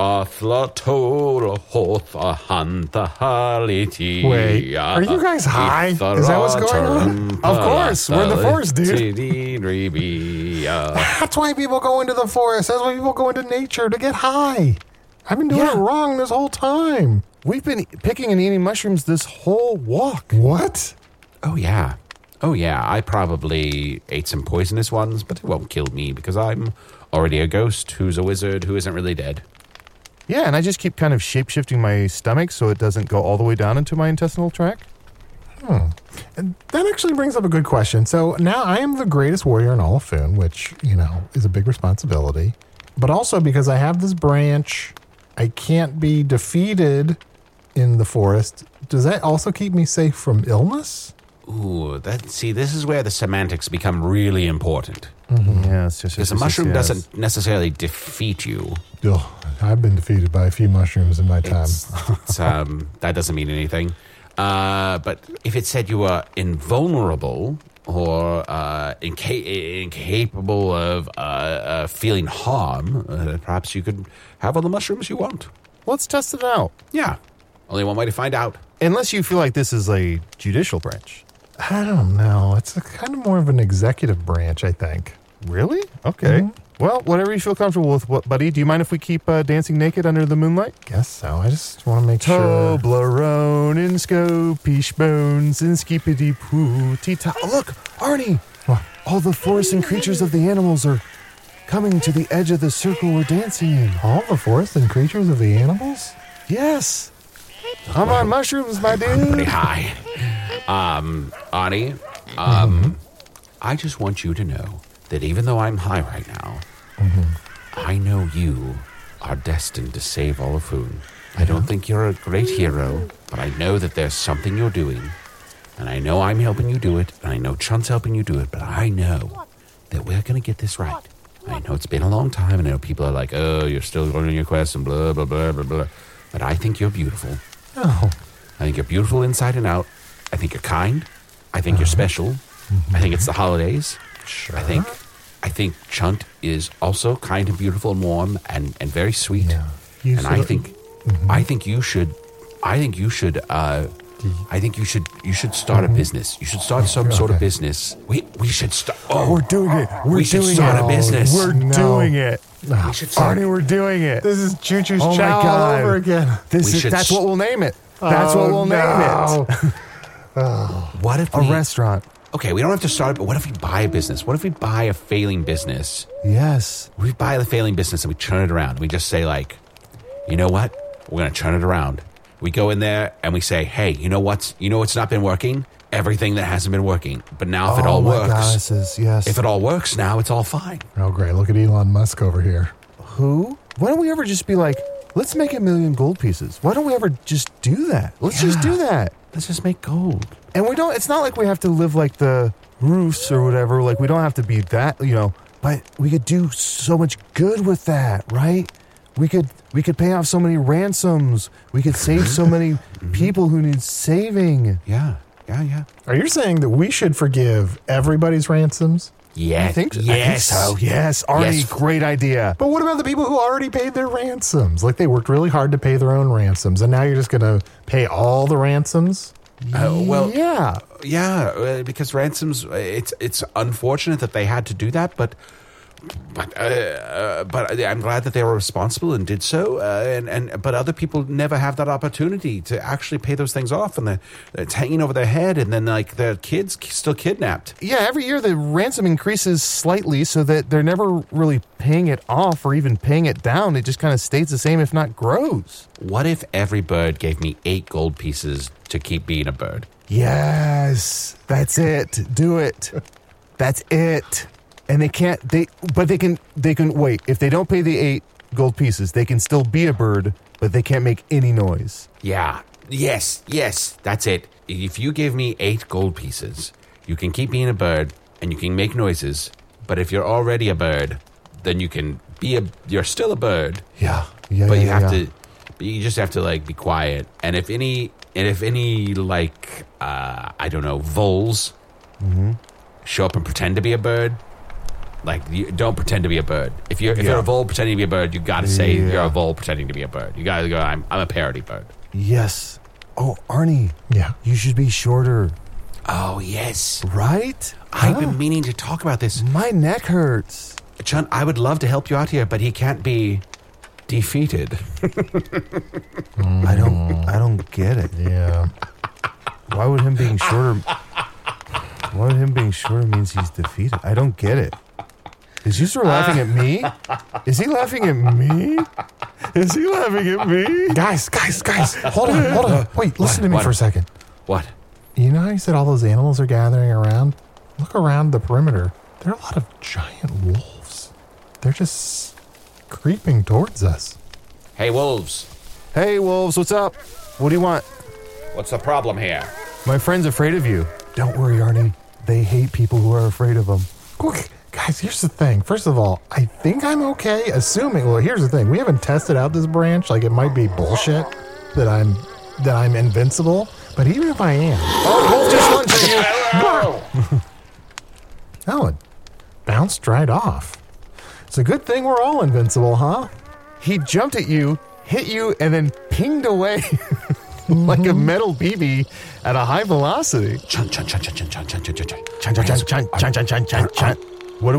are you guys high? Is that what's going on? Of course, we're in the forest, dude. That's why people go into the forest. That's why people go into nature, to get high. I've been doing Yeah. it wrong this whole time. We've been picking and eating mushrooms this whole walk. What? Oh, yeah. Oh, yeah. I probably ate some poisonous ones, but it won't kill me because I'm already a ghost who's a wizard who isn't really dead. Yeah, and I just keep kind of shape-shifting my stomach so it doesn't go all the way down into my intestinal tract. And that actually brings up a good question. So now I am the greatest warrior in all of Foon, which, you know, is a big responsibility. But also because I have this branch, I can't be defeated in the forest. Does that also keep me safe from illness? Ooh, that, see, this is where the semantics become really important. Yes, yes, yes. Because a yes, mushroom yes. doesn't necessarily defeat you. Ugh, I've been defeated by a few mushrooms in my time. It's, it's, um, that doesn't mean anything. Uh, but if it said you were invulnerable or uh, inca- incapable of uh, uh, feeling harm, uh, perhaps you could have all the mushrooms you want. Let's test it out. Yeah. Only one way to find out. Unless you feel like this is a judicial branch. I don't know. It's a kind of more of an executive branch, I think. Really? Okay. Mm-hmm. Well, whatever you feel comfortable with, what, buddy. Do you mind if we keep uh, dancing naked under the moonlight? Guess so. I just want to make sure. Toblerone and scopish bones and skippity poo ta. Oh, look, Arnie! What? All the forests and creatures of the animals are coming to the edge of the circle we're dancing in. All the forests and creatures of the animals? Yes. I'm on mushrooms, my Pretty dude. high. Um, Arnie, um, Mm-hmm. I just want you to know that even though I'm high right now, Mm-hmm. I know you are destined to save all of Foon. I don't think you're a great hero, but I know that there's something you're doing. And I know I'm helping you do it, and I know Chunt's helping you do it, but I know that we're going to get this right. I know it's been a long time, and I know people are like, oh, you're still going on your quest, and blah, blah, blah, blah, blah. But I think you're beautiful. Oh. I think you're beautiful inside and out. I think you're kind. I think you're special. I think it's the holidays. Sure. I think I think Chunt is also kind and beautiful and warm and, and very sweet. Yeah. You And I should- think I think you should I think you should uh I think you should you should start a business. You should start some sort of Okay. business. We we should start oh We're doing it. We're we should doing start it. a business. We're No. doing it. we should start Arnie, we're doing it. This is Choo Choo's Oh my Chow all God. over again. This We is should that's s- what we'll name it. That's what Oh, we'll name it. no. What if A we, restaurant. Okay, we don't have to start it, but what if we buy a business? What if we buy a failing business? Yes. We buy the failing business and we turn it around. We just say, like, you know what? We're going to turn it around. We go in there and we say, hey, you know what's, you know what's not been working? Everything that hasn't been working. But now if it oh all my works, God, this is, yes. if it all works now, it's all fine. Oh, great. Look at Elon Musk over here. Who? Why don't we ever just be like, let's make a million gold pieces? Why don't we ever just do that? Let's just do that. Let's just make gold. And we don't, it's not like we have to live like the roofs or whatever. Like, we don't have to be that, you know, but we could do so much good with that, right? We could, we could pay off so many ransoms. We could save so many people who need saving. Yeah, yeah, yeah. Are you saying that we should forgive everybody's ransoms? Yeah, I think, yes. I think so. Yes. Arnie, Yes. great idea. But what about the people who already paid their ransoms? Like they worked really hard to pay their own ransoms, and now you're just going to pay all the ransoms? Uh, well, yeah. Yeah, uh, because ransoms. uh, It's it's unfortunate that they had to do that, but but uh, uh, but I'm glad that they were responsible and did so. Uh, and and but other people never have that opportunity to actually pay those things off, and they're, it's hanging over their head, and then like their kids still kidnapped. Yeah, every year the ransom increases slightly so that they're never really paying it off or even paying it down. It just kind of stays the same, if not grows. What if every bird gave me eight gold pieces to keep being a bird? Yes, that's it. Do it. That's it. And they can't, they, but they can, they can, wait, if they don't pay the eight gold pieces, they can still be a bird, but they can't make any noise. Yeah. Yes. Yes. That's it. If you give me eight gold pieces, you can keep being a bird and you can make noises. But if you're already a bird, then you can be a. You're still a bird, Yeah. Yeah. but yeah, you have yeah. to. But you just have to like be quiet. And if any, and if any like, uh, I don't know, voles Mm-hmm. show up and pretend to be a bird. Like, you don't pretend to be a bird. If you're if Yeah. you're a vole pretending to be a bird, you got to say Yeah. you're a vole pretending to be a bird. You got to go. I'm I'm a parody bird. Yes. Oh, Arnie, Yeah. you should be shorter, Oh yes, right? I've Huh? been meaning to talk about this. My neck hurts. Chun, I would love to help you out here, but he can't be defeated. I don't, I don't get it. Yeah. Why would him being shorter? Why would him being shorter means he's defeated? I don't get it. Is User laughing at me? Is he laughing at me? Is he laughing at me? Guys, guys, guys, hold on, hold on. Wait, listen to me What? for a second. What? You know how you said all those animals are gathering around? Look around the perimeter. There are a lot of giant wolves. They're just creeping towards us. Hey wolves, Hey, wolves, what's up? What do you want? what's the problem here? My friend's afraid of you. Don't worry, Arnie. They hate people who are afraid of them. Look, guys, here's the thing. First of all, I think I'm okay, assuming. Well, here's the thing. We haven't tested out this branch. Like, it might be bullshit that I'm that I'm invincible. But even if I am, Oh, wolf just lunged at you. oh, it bounced right off. It's a good thing we're all invincible, huh? He jumped at you, hit you, and then pinged away like a metal B B at a high velocity. Chun chun chun chun chun chun chun chun chun. Chun, chun, chun, chun, chun, chun, chun, chun, chun. What are we doing?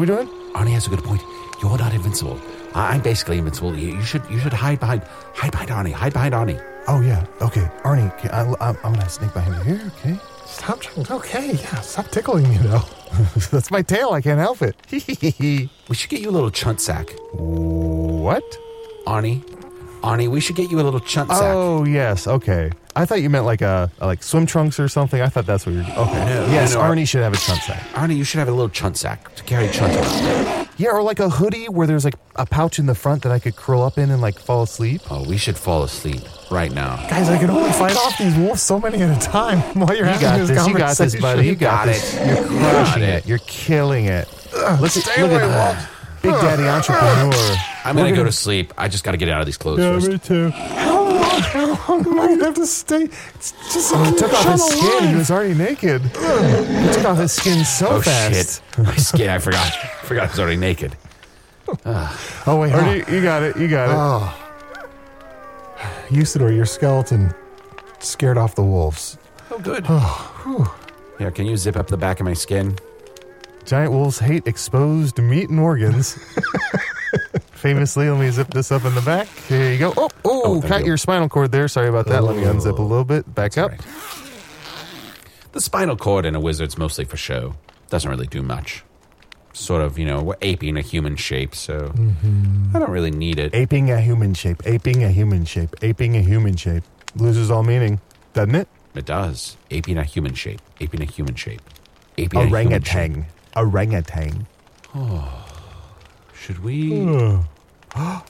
Arnie has a good point. You're not invincible. I- I'm basically invincible. You, you should you should hide behind hide behind Arnie. Hide behind Arnie. Oh, yeah. Okay. Arnie, can I, I'm, I'm going to sneak behind you here, okay? Stop. Okay, yeah. Stop tickling me, though. That's my tail. I can't help it. We should get you a little chunt sack. What? Arnie. Arnie, we should get you a little chunt sack. Oh, yes. Okay. I thought you meant like a, a like swim trunks or something. I thought that's what you're... Okay. No, yes, no, no. Arnie should have a chunt sack. Arnie, you should have a little chunt sack to carry chunt around. Yeah, or like a hoodie where there's like a pouch in the front that I could curl up in and like fall asleep. Oh, we should fall asleep right now. Guys, I can only fight off these wolves so many at a time while you're You having got this this. You conversation. got this, buddy. You got got this. it. You're You crushing got it. it. You're killing it. Look, stay look away, at that. Walt. Big Daddy entrepreneur. I'm going to go to sleep. I just got to get out of these clothes Yeah, first. me too. How long, how long am I going to have to stay? It's just Oh, he took off his shut skin. He alive. was already naked. He took off his skin so Oh, fast. shit. My skin, I forgot. I forgot I was already naked. Oh, wait. Arnie, you got it. You got it. Oh. Usador, your skeleton scared off the wolves. Oh, good. Here, can you zip up the back of my skin? Giant wolves hate exposed meat and organs. Famously, let me zip this up in the back. Here you go. Oh, oh, Oh, thank cut you. your spinal cord there. Sorry about that. Let me unzip a little bit. Back up. Right. The spinal cord in a wizard's mostly for show. Doesn't really do much. Sort of, you know, we're aping a human shape, so I don't really need it. Aping a human shape. Aping a human shape. Aping a human shape. Loses all meaning, doesn't it? It does. Aping a human shape. Aping a human shape. Aping a human shape. Orangutan. Orangutan. Should we? Arnie.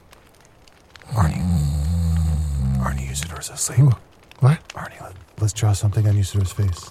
Arnie Usador's asleep. What? Arnie, let, let's draw something on Usador's face.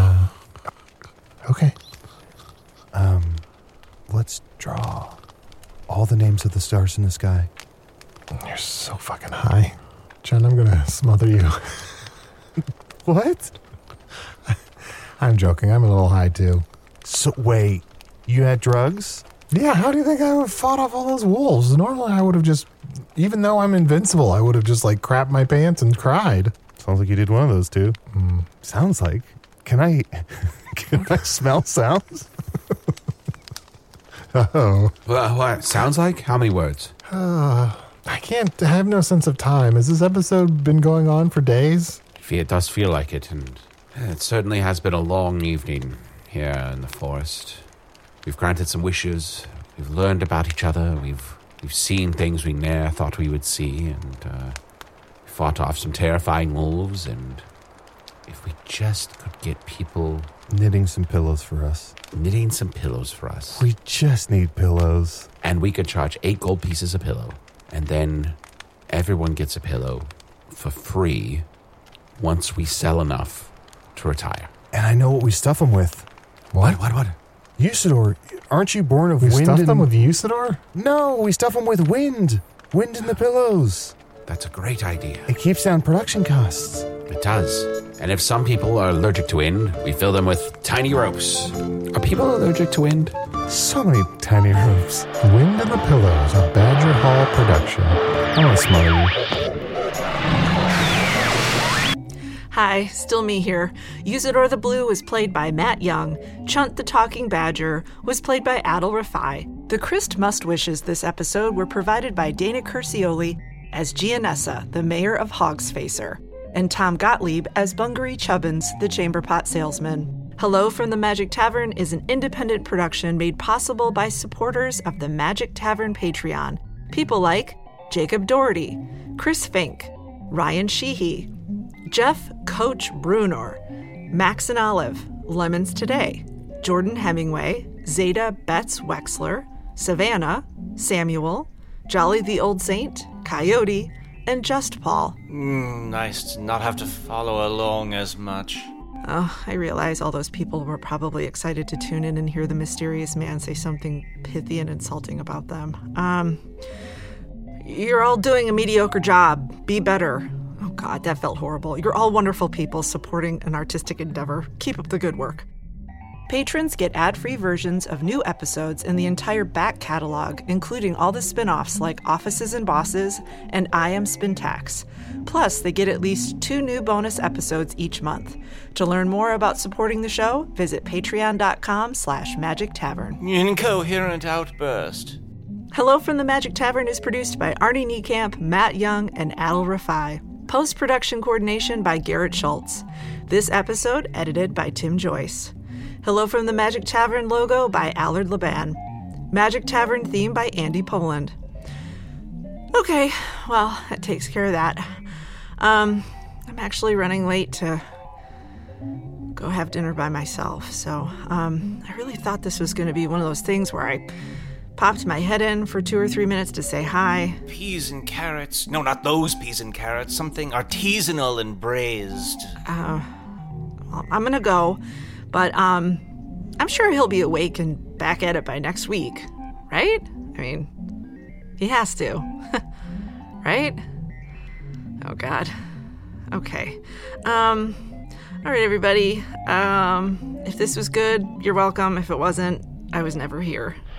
Okay. Um, let's draw all the names of the stars in the sky. You're so fucking high. John, I'm going to smother you. What? I'm joking. I'm a little high, too. So, wait, you had drugs? Yeah, how do you think I would have fought off all those wolves? Normally, I would have just, even though I'm invincible, I would have just, like, crapped my pants and cried. Sounds like you did one of those two. Mm. Sounds like. Can I, can I smell sounds? Oh. Well, what? Sounds like? How many words? Uh, I can't, I have no sense of time. Has this episode been going on for days? It does feel like it, and it certainly has been a long evening here in the forest. We've granted some wishes. We've learned about each other. We've we've seen things we ne'er thought we would see, and uh, fought off some terrifying wolves. And if we just could get people Knitting some pillows for us. knitting some pillows for us, We just need pillows. and we could charge eight gold pieces a pillow, and then everyone gets a pillow for free once we sell enough to retire. And I know what we stuff them with. What? What? What? Usador, aren't you born of We wind stuffed and... them with Usador? No, we stuff them with wind. Wind in the pillows. That's a great idea. It keeps down production costs. It does. And if some people are allergic to wind, we fill them with tiny ropes. Are people allergic to wind? So many tiny ropes. Wind in the Pillows, a Badger Hall production. I want to smell you. Hi, still me here. Usador the Blue was played by Matt Young. Chunt the Talking Badger was played by Adil Rafai. The Christ Must Wishes this episode were provided by Dana Curcioli as Gianessa, the mayor of Hogsfacer, and Tom Gottlieb as Bungaree Chubbins, the chamberpot salesman. Hello from the Magic Tavern is an independent production made possible by supporters of the Magic Tavern Patreon. People like Jacob Doherty, Chris Fink, Ryan Sheehy, Jeff Coach Brunor, Max and Olive, Lemons Today, Jordan Hemingway, Zeta Betts Wexler, Savannah, Samuel, Jolly the Old Saint, Coyote, and Just Paul. Mm, nice to not have to follow along as much. Oh, I realize all those people were probably excited to tune in and hear the mysterious man say something pithy and insulting about them. Um, you're all doing a mediocre job. Be better. Oh God, that felt horrible. You're all wonderful people supporting an artistic endeavor. Keep up the good work. Patrons get ad-free versions of new episodes and the entire back catalog, including all the spin-offs like Offices and Bosses and I Am Spintax. Plus, they get at least two new bonus episodes each month. To learn more about supporting the show, visit patreon.com slash magic tavern. Incoherent outburst. Hello from the Magic Tavern is produced by Arnie Niekamp, Matt Young, and Adil Rafai. Post-production coordination by Garrett Schultz. This episode edited by Tim Joyce. Hello from the Magic Tavern logo by Allard Laban. Magic Tavern theme by Andy Poland. Okay, well, that takes care of that. Um, I'm actually running late to go have dinner by myself, so um, I really thought this was going to be one of those things where I popped my head in for two or three minutes to say hi. Peas and carrots. No, not those peas and carrots. Something artisanal and braised. Uh, well, I'm going to go. But um, I'm sure he'll be awake and back at it by next week, right? I mean, he has to, right? Oh, God. Okay. Um, all right, everybody. Um, if this was good, you're welcome. If it wasn't, I was never here.